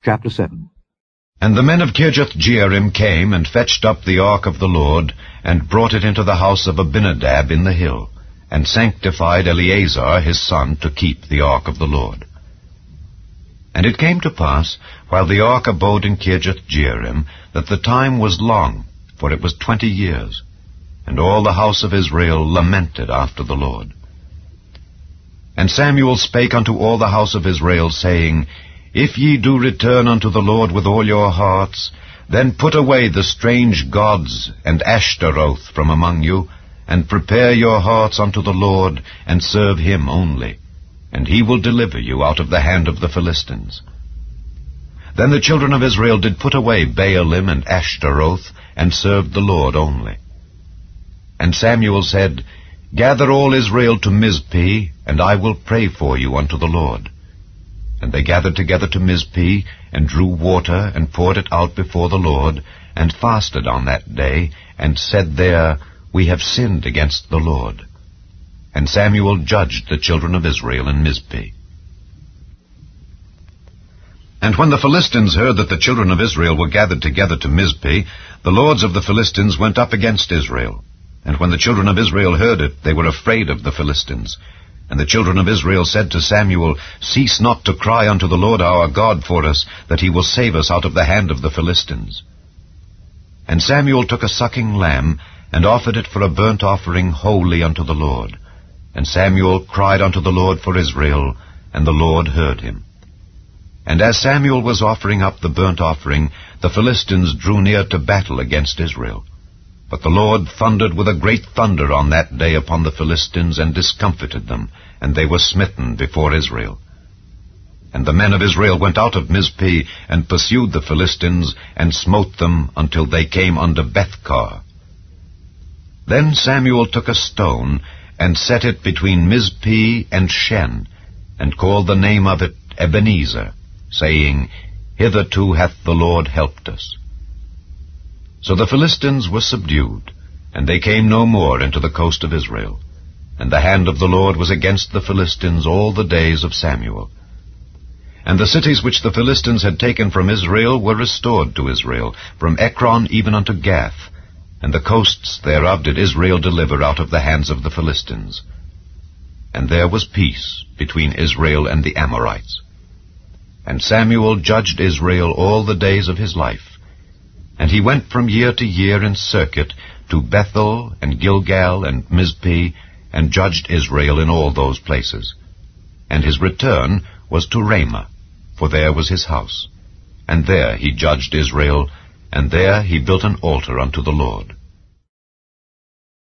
Chapter 7. And the men of Kirjath-jearim came and fetched up the ark of the Lord, and brought it into the house of Abinadab in the hill, and sanctified Eleazar his son to keep the ark of the Lord. And it came to pass, while the ark abode in Kirjath-jearim, that the time was long, for it was 20 years. And all the house of Israel lamented after the Lord. And Samuel spake unto all the house of Israel, saying, If ye do return unto the Lord with all your hearts, then put away the strange gods and Ashtaroth from among you, and prepare your hearts unto the Lord, and serve him only, and he will deliver you out of the hand of the Philistines. Then the children of Israel did put away Baalim and Ashtaroth, and served the Lord only. And Samuel said, Gather all Israel to Mizpeh, and I will pray for you unto the Lord. And they gathered together to Mizpeh, and drew water, and poured it out before the Lord, and fasted on that day, and said there, We have sinned against the Lord. And Samuel judged the children of Israel in Mizpeh. And when the Philistines heard that the children of Israel were gathered together to Mizpeh, the lords of the Philistines went up against Israel. And when the children of Israel heard it, they were afraid of the Philistines. And the children of Israel said to Samuel, Cease not to cry unto the Lord our God for us, that he will save us out of the hand of the Philistines. And Samuel took a sucking lamb, and offered it for a burnt offering wholly unto the Lord. And Samuel cried unto the Lord for Israel, and the Lord heard him. And as Samuel was offering up the burnt offering, the Philistines drew near to battle against Israel. But the Lord thundered with a great thunder on that day upon the Philistines, and discomfited them, and they were smitten before Israel. And the men of Israel went out of Mizpeh, and pursued the Philistines, and smote them until they came unto Bethkar. Then Samuel took a stone, and set it between Mizpeh and Shen, and called the name of it Ebenezer, saying, Hitherto hath the Lord helped us. So the Philistines were subdued, and they came no more into the coast of Israel. And the hand of the Lord was against the Philistines all the days of Samuel. And the cities which the Philistines had taken from Israel were restored to Israel, from Ekron even unto Gath, and the coasts thereof did Israel deliver out of the hands of the Philistines. And there was peace between Israel and the Amorites. And Samuel judged Israel all the days of his life. And he went from year to year in circuit to Bethel and Gilgal and Mizpeh, and judged Israel in all those places. And his return was to Ramah, for there was his house. And there he judged Israel, and there he built an altar unto the Lord.